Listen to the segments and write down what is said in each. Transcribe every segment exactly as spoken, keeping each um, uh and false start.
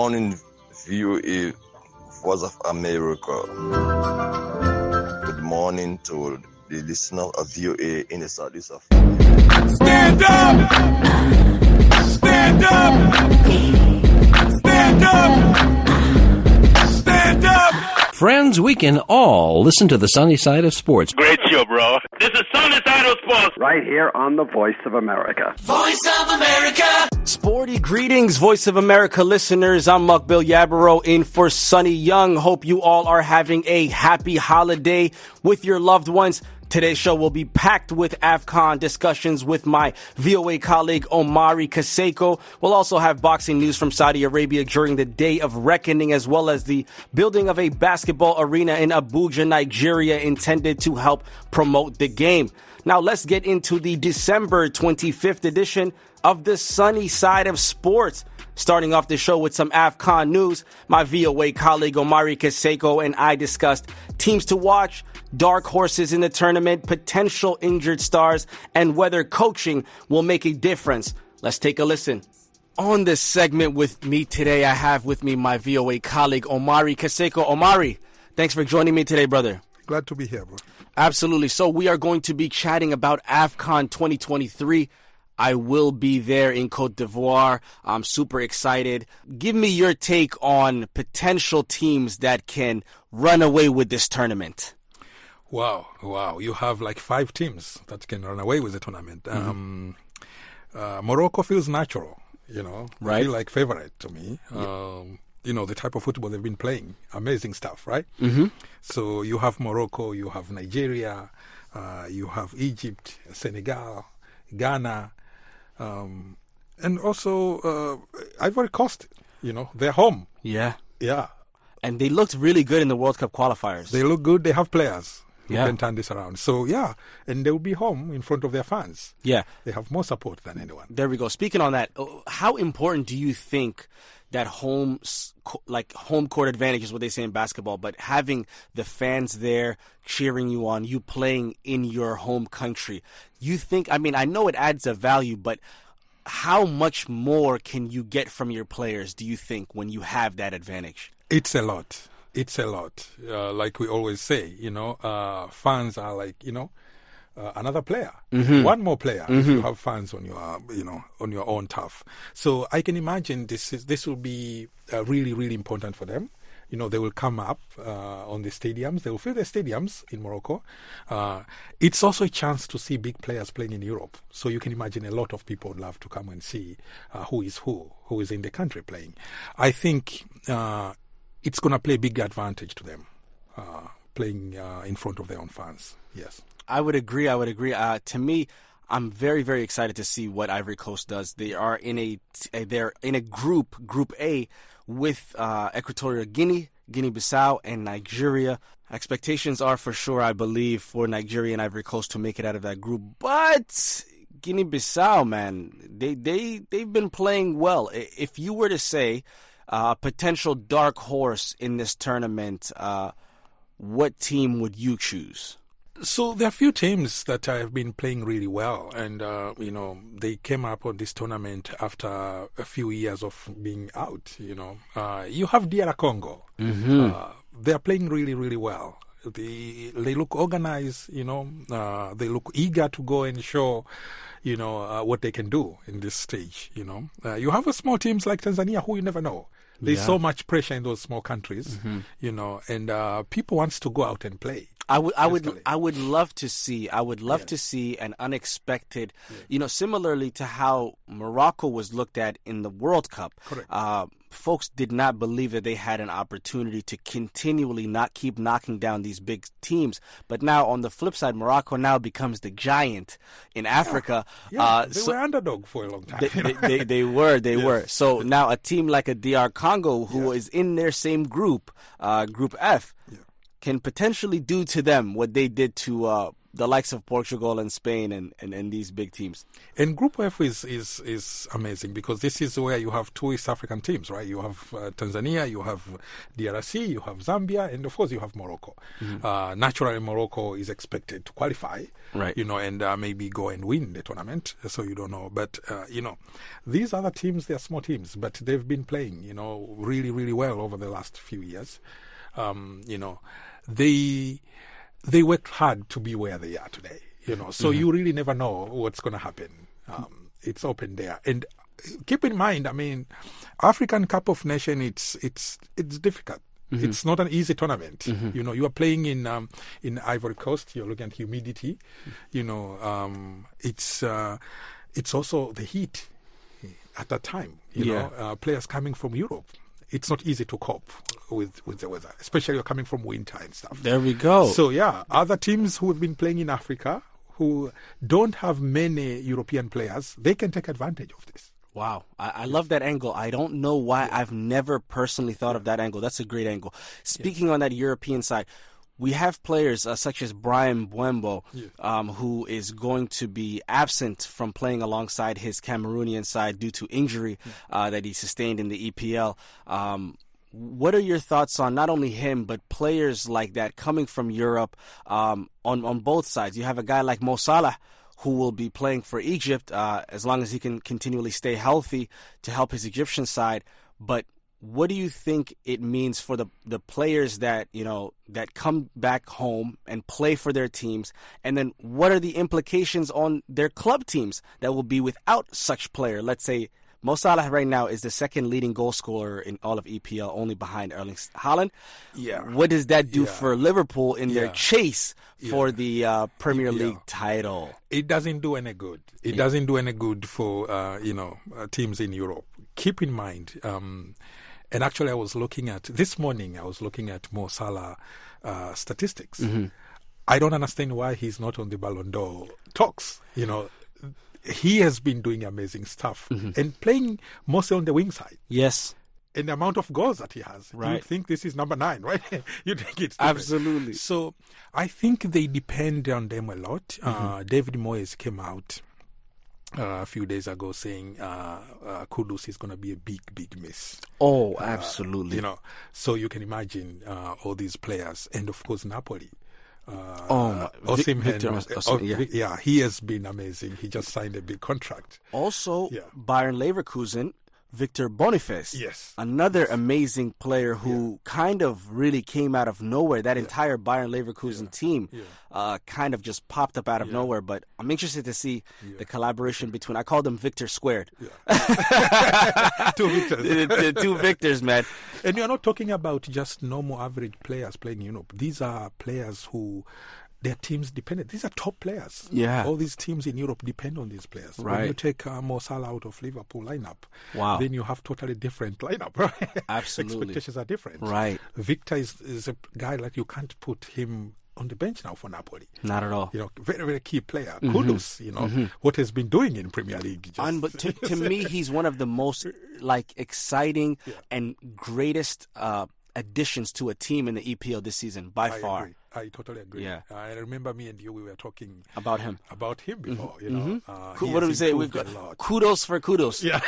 morning, V O A, Voice of America. Good morning to the listener of V O A in the southeast of America. Stand up! Stand up! Stand up! Stand up! Friends, we can all listen to the sunny side of sports. Great show, bro. This is Sunny Side of Sports. Right here on the Voice of America. Voice of America! Sporty greetings, Voice of America listeners. I'm Mukbil Yabaro in for Sonny Young. Hope you all are having a happy holiday with your loved ones. Today's show will be packed with AFCON discussions with my V O A colleague Omari Kaseko. We'll also have boxing news from Saudi Arabia during the Day of Reckoning, as well as the building of a basketball arena in Abuja, Nigeria, intended to help promote the game. Now let's get into the December twenty-fifth edition of the Sunny Side of Sports. Starting off the show with some AFCON news, my V O A colleague Omari Kaseko and I discussed teams to watch, dark horses in the tournament, potential injured stars, and whether coaching will make a difference. Let's take a listen. On this segment with me today, I have with me my V O A colleague Omari Kaseko. Omari, thanks for joining me today, brother. Glad to be here, bro. Absolutely. So we are going to be chatting about AFCON twenty twenty-three. I will be there in Cote d'Ivoire. I'm super excited. Give me your take on potential teams that can run away with this tournament. Wow, wow. You have like five teams that can run away with the tournament. Mm-hmm. Um, uh, Morocco feels natural, you know. Right. They feel like favorite to me. Yeah. Um, you know, the type of football they've been playing. Amazing stuff, right? Mm-hmm. So you have Morocco, you have Nigeria, uh, you have Egypt, Senegal, Ghana, um, and also uh, Ivory Coast. You know, they're home. Yeah. Yeah. And they looked really good in the World Cup qualifiers. They look good. They have players who Yeah. can turn this around. So, yeah, and they'll be home in front of their fans. Yeah. They have more support than anyone. There we go. Speaking on that, how important do you think that home, like home court advantage is what they say in basketball, but having the fans there cheering you on, you playing in your home country, you think, I mean, I know it adds a value, but how much more can you get from your players, do you think, when you have that advantage? It's a lot. It's a lot. Uh, like we always say, you know, uh, fans are like, you know, uh, another player, Mm-hmm. one more player. If Mm-hmm. you have fans on your, you know, on your own turf. So I can imagine this is this will be uh, really, really important for them. You know, they will come up uh, on the stadiums. They will fill the stadiums in Morocco. Uh, it's also a chance to see big players playing in Europe. So you can imagine a lot of people would love to come and see uh, who is who, who is in the country playing. I think uh, it's going to play a big advantage to them, uh, playing uh, in front of their own fans. Yes. I would agree. I would agree. Uh, to me, I'm very, very excited to see what Ivory Coast does. They are in a they're in a group, Group A, with uh, Equatorial Guinea, Guinea-Bissau, and Nigeria. Expectations are for sure, I believe, for Nigeria and Ivory Coast to make it out of that group. But Guinea-Bissau, man, they they they've been playing well. If you were to say a uh, potential dark horse in this tournament, uh, what team would you choose? So there are a few teams that have been playing really well, and uh, you know they came up on this tournament after a few years of being out. You know, uh, you have D R Congo. Mm-hmm. Uh, they are playing really, really well. They they look organized. You know, uh, they look eager to go and show, you know, uh, what they can do in this stage. You know, uh, you have a small teams like Tanzania who you never know. There's Yeah. so much pressure in those small countries, Mm-hmm. you know, and uh, people wants to go out and play. I would, I would, Basically. I would love to see. I would love Yes. to see an unexpected, you know, similarly to how Morocco was looked at in the World Cup. Correct. Uh, folks did not believe that they had an opportunity to continually not keep knocking down these big teams. But now, on the flip side, Morocco now becomes the giant in Africa. Yeah, uh, they so- were underdog for a long time. They, you know? they, they, they were, they Yes. were. So now a team like a D R Congo, who Yeah. is in their same group, uh, Group F, Yeah. can potentially do to them what they did to uh, the likes of Portugal and Spain and, and, and these big teams. And Group F is, is is amazing because this is where you have two East African teams, right? You have uh, Tanzania, you have D R C, you have Zambia, and of course you have Morocco. Mm-hmm. Uh, naturally, Morocco is expected to qualify, right? You know, and uh, maybe go and win the tournament. So you don't know, but uh, you know, these other teams, they're small teams, but they've been playing, you know, really, really well over the last few years. Um, you know, they they worked hard to be where they are today. You know, so mm-hmm. you really never know what's going to happen. Um, it's open there, and keep in mind, I mean, African Cup of Nations, it's it's it's difficult. Mm-hmm. It's not an easy tournament. Mm-hmm. You know, you are playing in um, in Ivory Coast. You're looking at humidity. Mm-hmm. You know, um, it's uh, it's also the heat at that time. You yeah. know, uh, players coming from Europe. It's not easy to cope with, with the weather, especially you're coming from winter and stuff. There we go. So, yeah, other teams who have been playing in Africa, who don't have many European players, they can take advantage of this. Wow. I, I love that angle. I don't know why yeah. I've never personally thought yeah. of that angle. That's a great angle. Speaking yeah. on that European side, we have players uh, such as Brian Mbeumo, yeah. um, who is going to be absent from playing alongside his Cameroonian side due to injury yeah. uh, that he sustained in the E P L. Um, what are your thoughts on not only him, but players like that coming from Europe um, on, on both sides? You have a guy like Mo Salah, who will be playing for Egypt uh, as long as he can continually stay healthy to help his Egyptian side. But what do you think it means for the, the players that, you know, that come back home and play for their teams? And then what are the implications on their club teams that will be without such player? Let's say Mo Salah right now is the second leading goal scorer in all of E P L, only behind Erling Haaland. Yeah. What does that do yeah. for Liverpool in yeah. their chase for yeah. the uh, Premier yeah. League title? It doesn't do any good. It yeah. doesn't do any good for, uh, you know, uh, teams in Europe. Keep in mind, um, and actually I was looking at, this morning I was looking at Mo Salah uh, statistics. Mm-hmm. I don't understand why he's not on the Ballon d'Or talks, you know. He has been doing amazing stuff mm-hmm. and playing mostly on the wing side. Yes. And the amount of goals that he has. Right. You think this is number nine, right? You think it's different. Absolutely. So I think they depend on them a lot. Mm-hmm. Uh, David Moyes came out uh, a few days ago saying uh, uh, Kudus is going to be a big, big miss. Oh, absolutely. Uh, you know, so you can imagine uh, all these players. And of course, Napoli. Uh, oh, Osimhen, Victor, was, Osimhen, yeah. yeah, he has been amazing. He just signed a big contract. Also, yeah. Bayern Leverkusen, Victor Boniface. Yes. Another yes. amazing player who yeah. kind of really came out of nowhere. That yeah. entire Bayern Leverkusen yeah. team yeah. Uh, kind of just popped up out of yeah. nowhere. But I'm interested to see yeah. the collaboration between, I call them Victor squared. Yeah. Two Victors. the, the two Victors, man. And you're not talking about just normal average players playing in Europe. These are players who... their teams dependent. These are top players. Yeah. All these teams in Europe depend on these players. Right. When you take uh, Mo Salah out of Liverpool lineup, wow. then you have totally different lineup, right? Absolutely. Expectations are different. Right. Victor is, is a guy like you can't put him on the bench now for Napoli. Not at all. You know, very, very key player. Mm-hmm. Kudus, you know, mm-hmm. what has been doing in Premier League. Just Un- but to, to me, he's one of the most like exciting yeah. and greatest uh, additions to a team in the E P L this season by I far. Agree. I totally agree. Yeah. I remember me and you, we were talking about him. About him before, mm-hmm. you know. Mm-hmm. Uh, what do we say? We've got kudos for kudos. Yeah.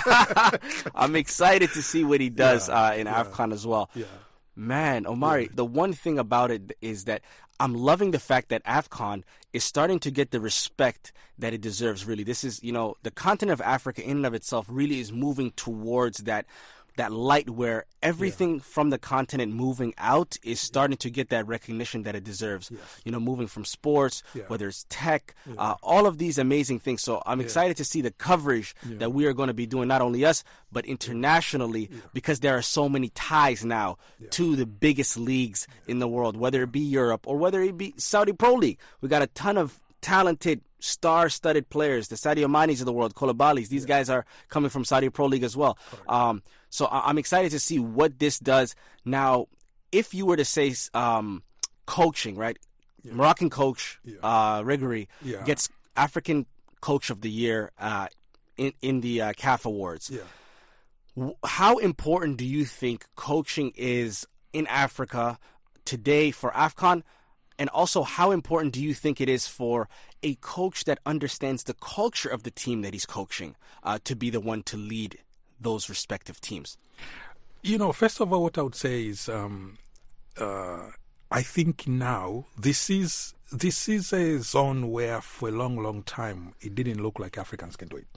I'm excited to see what he does yeah. uh, in yeah. AFCON as well. Yeah. Man, Omari, yeah. the one thing about it is that I'm loving the fact that AFCON is starting to get the respect that it deserves, really. This is, you know, the continent of Africa in and of itself really is moving towards that that light where everything yeah. from the continent moving out is starting to get that recognition that it deserves. Yes. You know, moving from sports, yeah. whether it's tech, yeah. uh, all of these amazing things. So I'm yeah. excited to see the coverage yeah. that we are going to be doing, not only us, but internationally, yeah. because there are so many ties now yeah. to the biggest leagues yeah. in the world, whether it be Europe or whether it be Saudi Pro League. We got a ton of talented, star-studded players, the Sadio Manes of the world, Koulibaly's. These yeah. guys are coming from Saudi Pro League as well. Um, so I- I'm excited to see what this does. Now, if you were to say um, coaching, right? Yeah. Moroccan coach, yeah. uh, Rigori, yeah. gets African Coach of the Year uh, in, in the uh, C A F Awards. Yeah. W- how important do you think coaching is in Africa today for AFCON? And also, how important do you think it is for a coach that understands the culture of the team that he's coaching uh, to be the one to lead those respective teams? You know, first of all, what I would say is um, uh, I think now this is this is a zone where for a long, long time it didn't look like Africans can do it.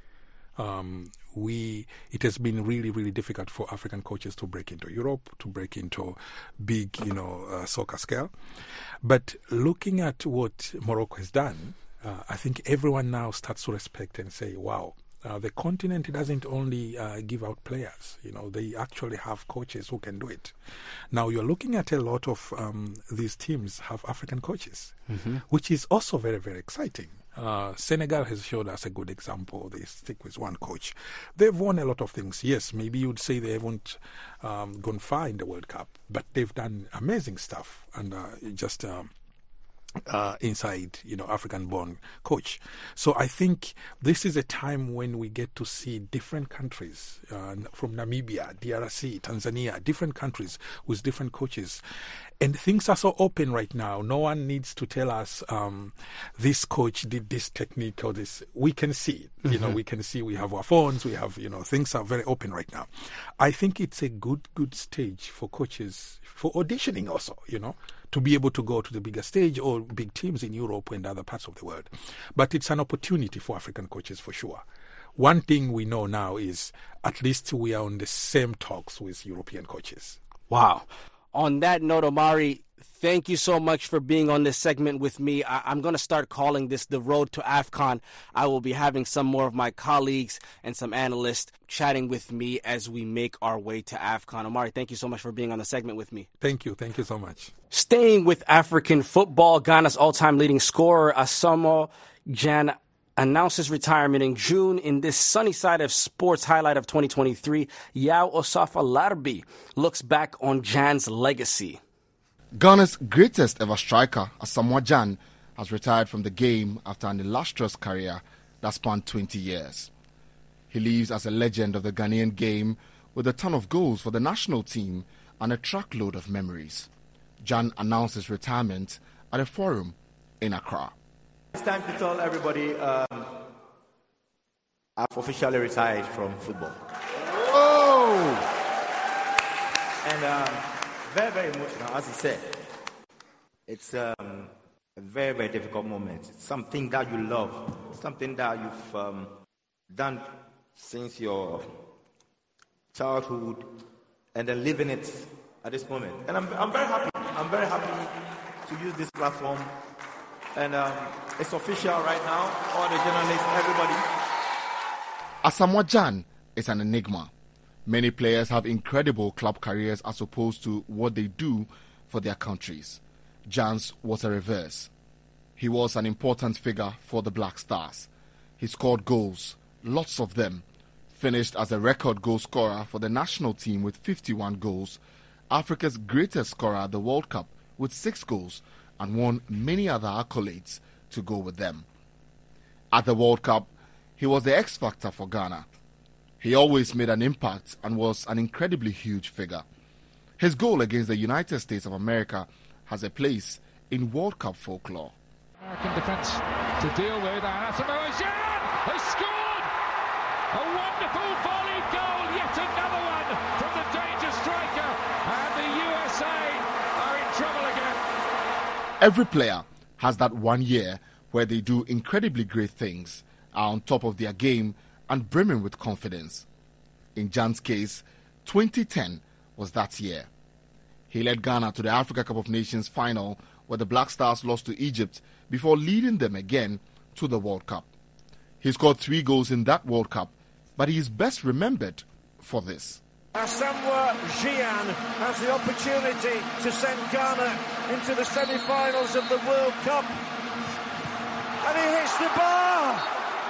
Um, we it has been really, really difficult for African coaches to break into Europe, to break into big, you know, uh, soccer scale. But looking at what Morocco has done, uh, I think everyone now starts to respect and say, wow, uh, the continent doesn't only uh, give out players, you know, they actually have coaches who can do it. Now you're looking at a lot of um, these teams have African coaches, mm-hmm. which is also very, very exciting. Uh, Senegal has showed us a good example. They stick with one coach. They've won a lot of things. Yes, maybe you'd say they haven't um, gone far in the World Cup, but they've done amazing stuff and uh, just um, uh, inside, you know, African-born coach. So I think this is a time when we get to see different countries uh, from Namibia, D R C, Tanzania, different countries with different coaches. And things are so open right now. No one needs to tell us um, this coach did this technique or this. We can see it. Mm-hmm. You know, we can see. We have our phones. We have, you know, things are very open right now. I think it's a good, good stage for coaches for auditioning also, you know, to be able to go to the bigger stage or big teams in Europe and other parts of the world. But it's an opportunity for African coaches for sure. One thing we know now is at least we are on the same talks with European coaches. Wow. On that note, Omari, thank you so much for being on this segment with me. I- I'm going to start calling this the Road to AFCON. I will be having some more of my colleagues and some analysts chatting with me as we make our way to AFCON. Omari, thank you so much for being on the segment with me. Thank you. Thank you so much. Staying with African football, Ghana's all-time leading scorer, Asamoah Gyan, announces retirement in June. In this sunny side of sports highlight of twenty twenty-three, Yao Osafo-Larbi looks back on Gyan's legacy. Ghana's greatest ever striker, Asamoah Gyan, has retired from the game after an illustrious career that spanned twenty years. He lives as a legend of the Ghanaian game with a ton of goals for the national team and a truckload of memories. Gyan announced his retirement at a forum in Accra. It's time to tell everybody um, I've officially retired from football. Oh! And um, very, very emotional, as he said. It's um, a very, very difficult moment. It's something that you love, something that you've um, done since your childhood, and then living it at this moment. And I'm, I'm very happy. I'm very happy to use this platform. And um, it's official right now. All the journalists, everybody. Asamoah Gyan is an enigma. Many players have incredible club careers as opposed to what they do for their countries. Gyan's was a reverse. He was an important figure for the Black Stars. He scored goals, lots of them. Finished as a record goal scorer for the national team with fifty-one goals, Africa's greatest scorer at the World Cup with six goals, and won many other accolades to go with them. At the World Cup, he was the X factor for Ghana. He always made an impact and was an incredibly huge figure. His goal against the United States of America has a place in World Cup folklore. American defence to deal with, and Asamoah Gyan has scored! A wonderful volley goal, yet another one from the danger striker, and the U S A are in trouble again. Every player has that one year where they do incredibly great things, are on top of their game and brimming with confidence. In Gyan's case, twenty ten was that year. He led Ghana to the Africa Cup of Nations final where the Black Stars lost to Egypt before leading them again to the World Cup. He scored three goals in that World Cup, but he is best remembered for this. Asamoah Gyan has the opportunity to send Ghana into the semi-finals of the World Cup. And he hits the bar!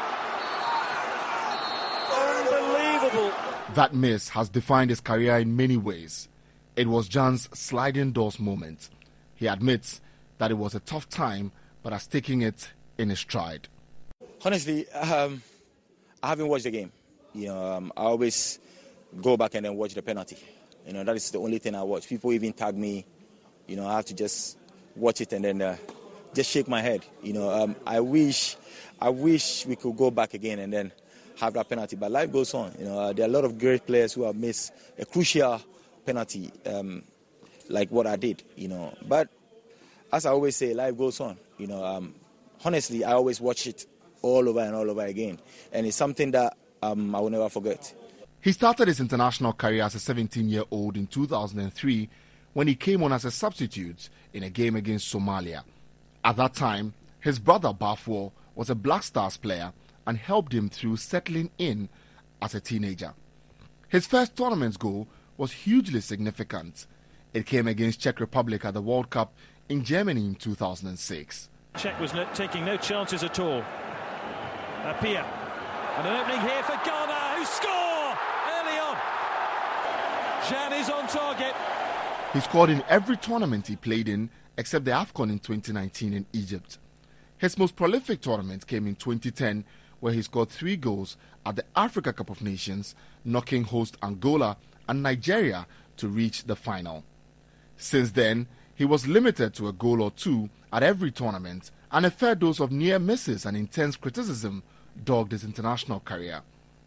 Unbelievable! That miss has defined his career in many ways. It was Gyan's sliding doors moment. He admits that it was a tough time, but has taken it in his stride. Honestly, um, I haven't watched the game. You know, um, I always go back and then watch the penalty. You know, that is the only thing I watch. People even tag me. You know, I have to just watch it and then uh, just shake my head. You know, um, I wish, I wish we could go back again and then have that penalty. But life goes on. You know, uh, there are a lot of great players who have missed a crucial penalty, um, like what I did. You know, but as I always say, life goes on. You know, um, honestly, I always watch it all over and all over again, and it's something that um, I will never forget. He started his international career as a seventeen-year-old in two thousand three when he came on as a substitute in a game against Somalia. At that time, his brother Bafo was a Black Stars player and helped him through settling in as a teenager. His first tournament goal was hugely significant. It came against Czech Republic at the World Cup in Germany in two thousand six. Czech was no, taking no chances at all. Apia. And an opening here for Ghana, who score early on. Jan is on target. He scored in every tournament he played in except the AFCON in twenty nineteen in Egypt. His most prolific tournament came in twenty ten, where he scored three goals at the Africa Cup of Nations, knocking host Angola and Nigeria to reach the final. Since then, he was limited to a goal or two at every tournament, and a fair dose of near misses and intense criticism dogged his international career.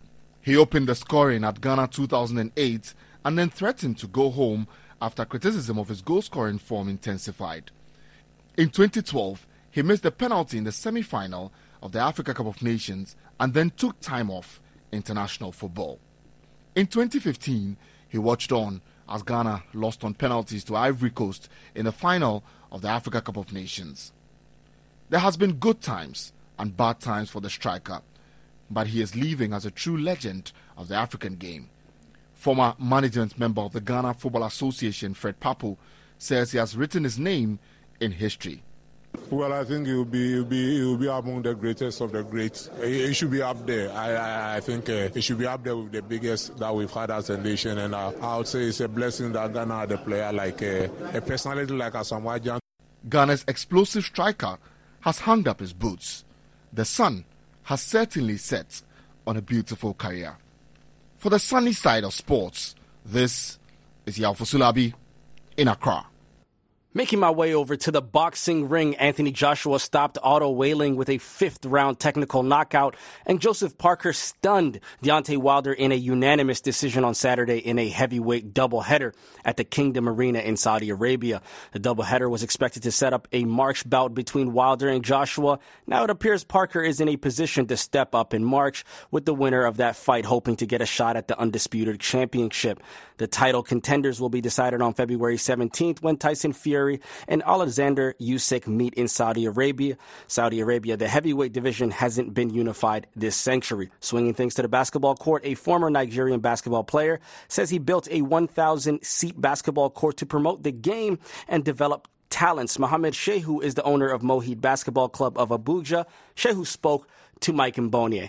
He opened the scoring at Ghana two thousand eight and then threatened to go home after criticism of his goal-scoring form intensified. In twenty twelve, he missed the penalty in the semi-final of the Africa Cup of Nations and then took time off international football. In twenty fifteen, he watched on as Ghana lost on penalties to Ivory Coast in the final of the Africa Cup of Nations. There has been good times and bad times for the striker, but he is leaving as a true legend of the African game. Former management member of the Ghana Football Association, Fred Papo, says he has written his name in history. Well, I think he will be, he will be, he will be among the greatest of the greats. He, he should be up there. I, I, I think uh, he should be up there with the biggest that we've had as a nation. And uh, I would say it's a blessing that Ghana had a player like uh, a personality like Asamoah Gyan. Ghana's explosive striker has hung up his boots. The sun has certainly set on a beautiful career. For the sunny side of sports, this is Yalfo Sulabi in Accra. Making my way over to the boxing ring, Anthony Joshua stopped Otto Whaling with a fifth-round technical knockout, and Joseph Parker stunned Deontay Wilder in a unanimous decision on Saturday in a heavyweight doubleheader at the Kingdom Arena in Saudi Arabia. The doubleheader was expected to set up a March bout between Wilder and Joshua. Now it appears Parker is in a position to step up in March, with the winner of that fight hoping to get a shot at the undisputed championship. The title contenders will be decided on February seventeenth when Tyson Fury and Alexander Usyk meet in Saudi Arabia. Saudi Arabia, the heavyweight division hasn't been unified this century. Swinging things to the basketball court, a former Nigerian basketball player says he built a one thousand seat basketball court to promote the game and develop talents. Mohamed Shehu is the owner of Mohid Basketball Club of Abuja. Shehu spoke to Mike Mbonye.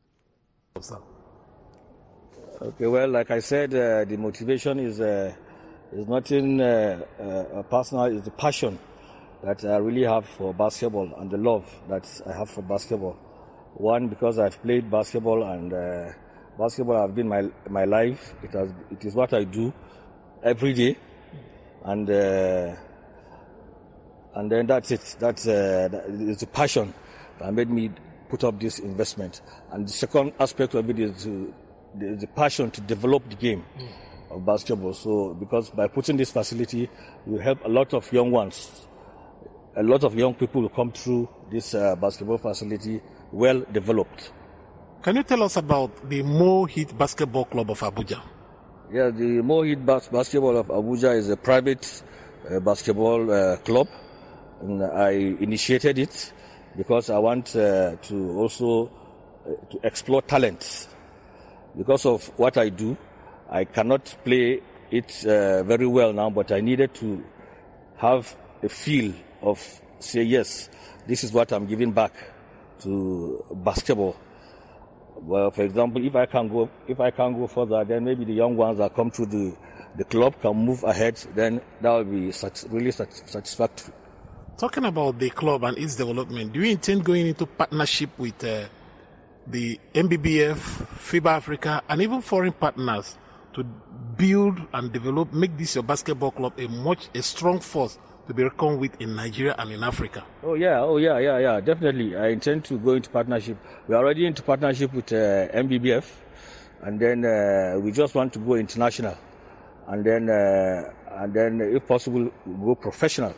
Okay, well, like I said, uh, the motivation is uh, is nothing uh, uh, personal. It's the passion that I really have for basketball and the love that I have for basketball. One, because I've played basketball, and uh, basketball has been my my life. It has it is what I do every day, and uh, and then that's it. That's uh, that, it's the passion that made me put up this investment. And the second aspect of it is to The, the passion to develop the game mm. of basketball. So, because by putting this facility, we help a lot of young ones, a lot of young people will come through this uh, basketball facility well developed. Can you tell us about the Mohid Basketball Club of Abuja? Yeah, the Mohid Bas- Basketball of Abuja is a private uh, basketball uh, club, and I initiated it because I want uh, to also uh, to explore talents. Because of what I do, I cannot play it uh, very well now, but I needed to have a feel of, say, yes, this is what I'm giving back to basketball. Well, for example, if I can go, if I can go further, then maybe the young ones that come through the, the club can move ahead, then that will be such, really satisfactory. Talking about the club and its development, do you intend going into partnership with uh, the M B B F, FIBA Africa, and even foreign partners to build and develop, make this your basketball club a much a strong force to be reckoned with in Nigeria and in Africa? Oh yeah, oh yeah, yeah, yeah, definitely. I intend to go into partnership. We are already into partnership with uh, M B B F, and then uh, we just want to go international, and then uh, and then if possible go professional.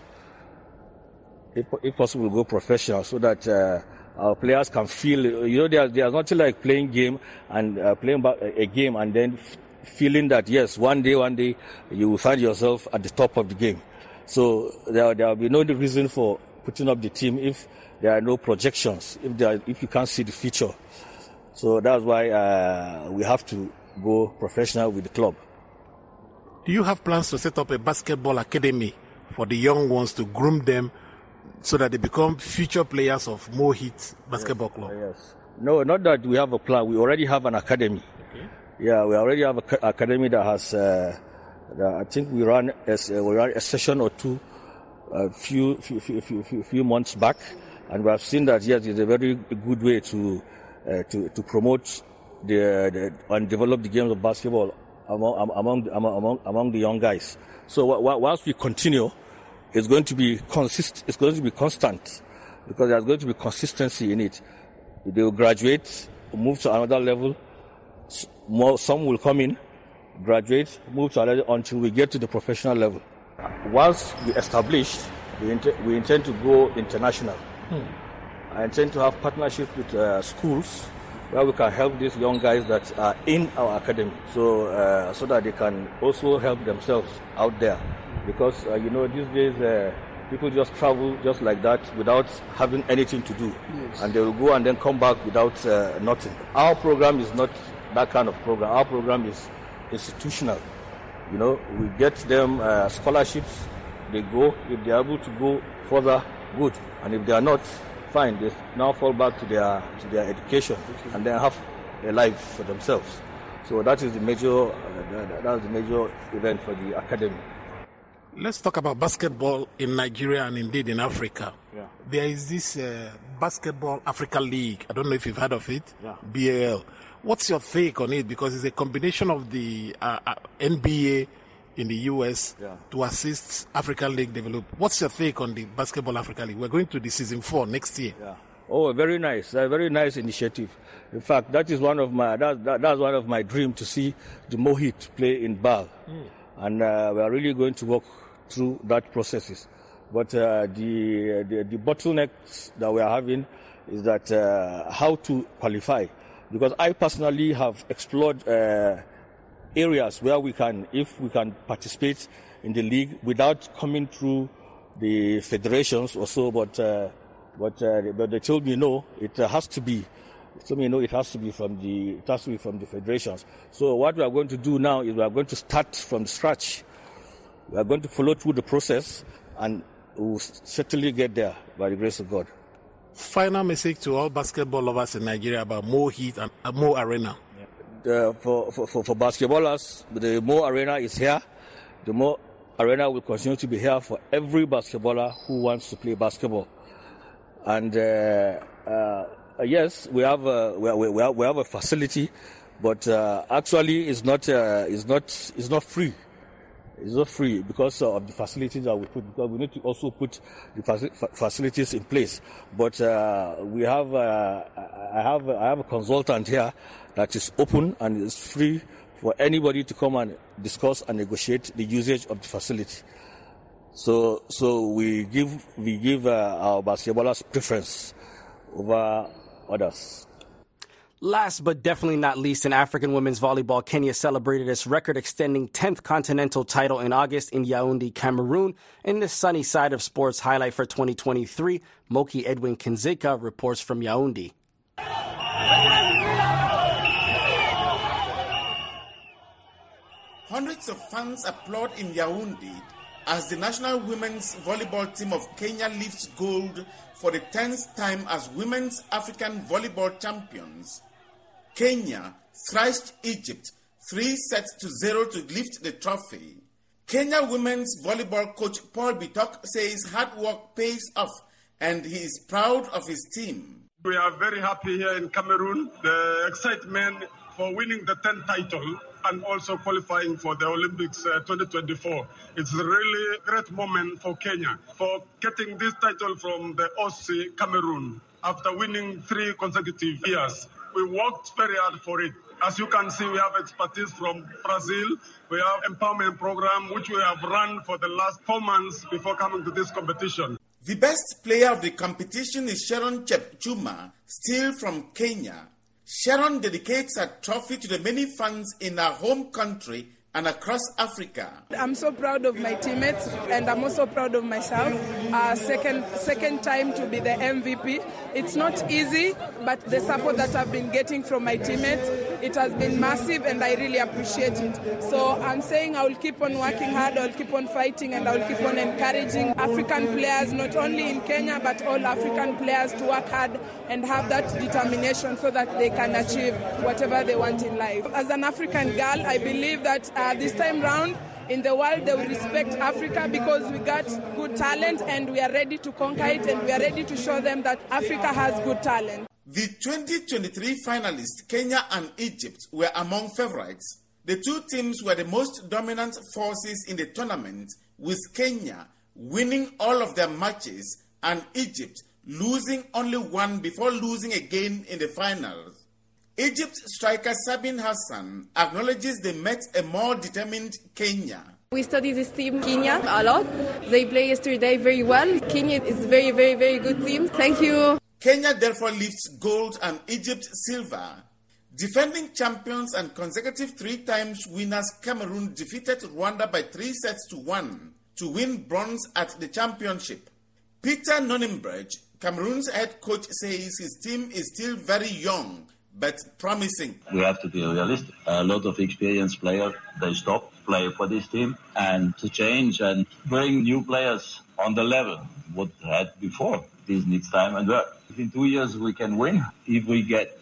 If, if possible, go professional so that uh, our players can feel. You know, there's there's nothing like playing game and uh, playing a game and then f- feeling that yes, one day, one day you will find yourself at the top of the game. So there there will be no reason for putting up the team if there are no projections, if there are, if you can't see the future. So that's why uh, we have to go professional with the club. Do you have plans to set up a basketball academy for the young ones to groom them so that they become future players of Mohit Basketball yes, Club? Yes. No, not that we have a plan. We already have an academy. Okay. Yeah, we already have an academy that has. Uh, that I think we ran as uh, we ran a session or two, a few few, few few few few months back, and we have seen that yes, it's a very good way to uh, to to promote the, the and develop the games of basketball among among among among the young guys. So w- whilst we continue, it's going to be consist. It's going to be constant because there's going to be consistency in it. They will graduate, move to another level. More, some will come in, graduate, move to another until we get to the professional level. Once we established, we, int- we intend to go international. Hmm. I intend to have partnerships with uh, schools where we can help these young guys that are in our academy, so uh, so that they can also help themselves out there. Because, uh, you know, these days uh, people just travel just like that without having anything to do. Yes. And they will go and then come back without uh, nothing. Our program is not that kind of program. Our program is institutional. You know, we get them uh, scholarships. They go. If they are able to go further, good. And if they are not, fine. They now fall back to their to their education and then have a life for themselves. So that is the major uh, that's the major event for the academy. Let's talk about basketball in Nigeria and indeed in Africa. Yeah. There is this uh, Basketball Africa League. I don't know if you've heard of it. Yeah. B A L. What's your take on it? Because it's a combination of the uh, uh, N B A in the U S yeah. to assist African League develop. What's your take on the Basketball Africa League? We're going to the season four next year. Yeah. Oh, very nice. A very nice initiative. In fact, that is one of my that, that that's one of my dreams to see the Mohit play in Bal, mm. and uh, we are really going to work through that processes. But uh, the, the the bottlenecks that we are having is that uh, how to qualify, because I personally have explored uh, areas where we can, if we can participate in the league without coming through the federations or so. But uh, but uh, but they told me no, it has to be. They told me no, it has to be from the it has to be from the federations. So what we are going to do now is we are going to start from scratch. We are going to follow through the process, and we will certainly get there by the grace of God. Final message to all basketball lovers in Nigeria about Mo Heat and uh, Mo Arena. Yeah. Uh, for, for, for, for basketballers, the Mo Arena is here. The Mo Arena will continue to be here for every basketballer who wants to play basketball. And uh, uh, yes, we have a, we, we, have, we have a facility, but uh, actually it's not uh, it's not it's not free. It's not free because of the facilities that we put, because we need to also put the facilities in place. But uh, we have, uh, I have, I have a consultant here that is open and is free for anybody to come and discuss and negotiate the usage of the facility. So, so we give, we give uh, our basketballers preference over others. Last but definitely not least, in African women's volleyball, Kenya celebrated its record-extending tenth continental title in August in Yaoundé, Cameroon. In the sunny side of sports highlight for twenty twenty-three, Moki Edwin Kinzeka reports from Yaoundé. Hundreds of fans applaud in Yaoundé as the national women's volleyball team of Kenya lifts gold for the tenth time as Women's African Volleyball Champions. Kenya thrashed Egypt three sets to zero to lift the trophy. Kenya women's volleyball coach Paul Bitok says hard work pays off and he is proud of his team. We are very happy here in Cameroon. The excitement for winning the tenth title and also qualifying for the Olympics uh, twenty twenty-four. It's a really great moment for Kenya for getting this title from the O C Cameroon after winning three consecutive years. We worked very hard for it. As you can see, we have expertise from Brazil. We have empowerment program, which we have run for the last four months before coming to this competition. The best player of the competition is Sharon Chepchuma, still from Kenya. Sharon dedicates her trophy to the many fans in her home country and across Africa. I'm so proud of my teammates, and I'm also proud of myself. Uh, second, second time to be the M V P. It's not easy, but the support that I've been getting from my teammates, it has been massive, and I really appreciate it. So I'm saying I will keep on working hard, I'll keep on fighting, and I will keep on encouraging African players, not only in Kenya, but all African players to work hard and have that determination so that they can achieve whatever they want in life. As an African girl, I believe that uh, this time round, in the world, they will respect Africa because we got good talent and we are ready to conquer it, and we are ready to show them that Africa has good talent. The twenty twenty-three finalists, Kenya and Egypt, were among favorites. The two teams were the most dominant forces in the tournament, with Kenya winning all of their matches and Egypt losing only one before losing again in the finals. Egypt striker Sabine Hassan acknowledges they met a more determined Kenya. We study this team, Kenya, a lot. They play yesterday very well. Kenya is a very, very, very good team. Thank you. Kenya therefore lifts gold and Egypt silver. Defending champions and consecutive three times winners, Cameroon defeated Rwanda by three sets to one to win bronze at the championship. Peter Nonembridge, Cameroon's head coach, says his team is still very young but promising. We have to be realistic. A lot of experienced players, they stop play for this team, and to change and bring new players on the level what had before. This needs time and work. In two years we can win if we get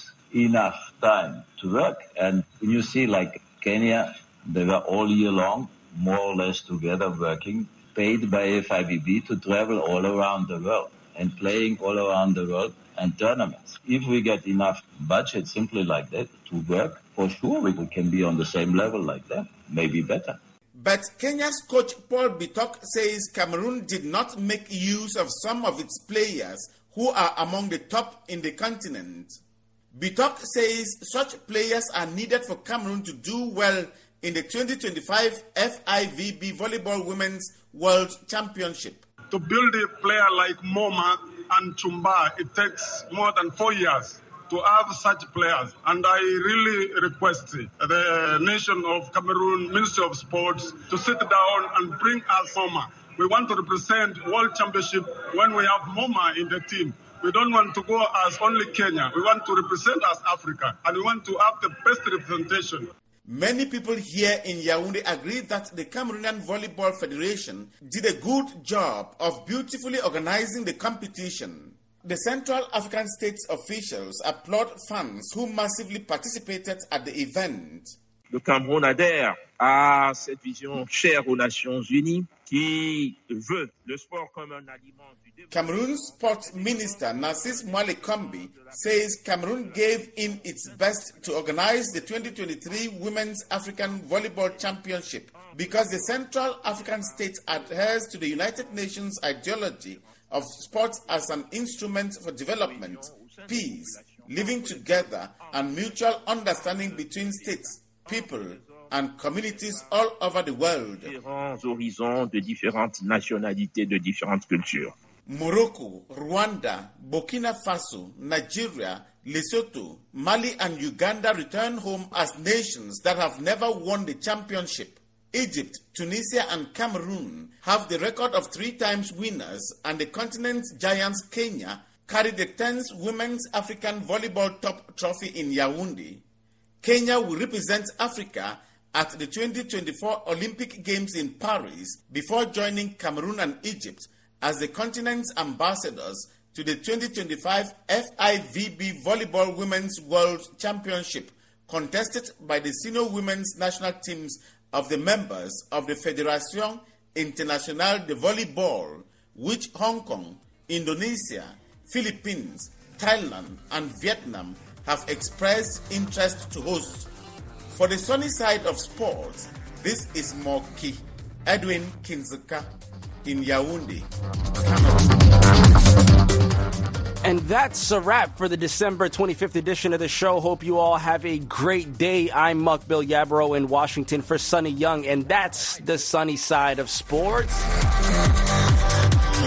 enough time to work. And when you see like Kenya, they were all year long more or less together working, paid by F I V B to travel all around the world and playing all around the world and tournaments. If we get enough budget simply like that to work, for sure we can be on the same level like that, maybe better. But Kenya's coach Paul Bitok says Cameroon did not make use of some of its players who are among the top in the continent. Bitok says such players are needed for Cameroon to do well in the twenty twenty-five F I V B Volleyball Women's World Championship. To build a player like Moma and Chumba, it takes more than four years to have such players. And I really request the nation of Cameroon, Ministry of Sports, to sit down and bring us Moma. We want to represent World Championship when we have Moma in the team. We don't want to go as only Kenya. We want to represent as Africa, and we want to have the best representation. Many people here in Yaoundé agree that the Cameroonian Volleyball Federation did a good job of beautifully organizing the competition. The Central African States officials applaud fans who massively participated at the event. Le Cameroun adhère à cette vision chère aux Nations Unies qui veut le sport comme un aliment du développement. Cameroon's Sport Minister Narcisse Mwale Kombi says Cameroon gave in its best to organize the twenty twenty-three Women's African Volleyball Championship because the Central African States adheres to the United Nations ideology of sports as an instrument for development, peace, living together, and mutual understanding between states, people, and communities all over the world. Différents horizons de différentes nationalités, de différentes cultures. Morocco, Rwanda, Burkina Faso, Nigeria, Lesotho, Mali, and Uganda return home as nations that have never won the championship. Egypt, Tunisia, and Cameroon have the record of three times winners, and the continent's giants Kenya carry the tenth Women's African Volleyball Top Trophy in Yaoundé. Kenya will represent Africa at the twenty twenty-four Olympic Games in Paris before joining Cameroon and Egypt as the continent's ambassadors to the twenty twenty-five F I V B Volleyball Women's World Championship, contested by the senior women's national teams of the members of the Fédération Internationale de Volleyball, which Hong Kong, Indonesia, Philippines, Thailand, and Vietnam have expressed interest to host. For the sunny side of sports, this is Moki Edwin Kinzuka in Yaoundé, Cameroon. And that's a wrap for the December twenty-fifth edition of the show. Hope you all have a great day. I'm Muck Bill Yabaro in Washington for Sonny Young, and that's the sunny side of sports.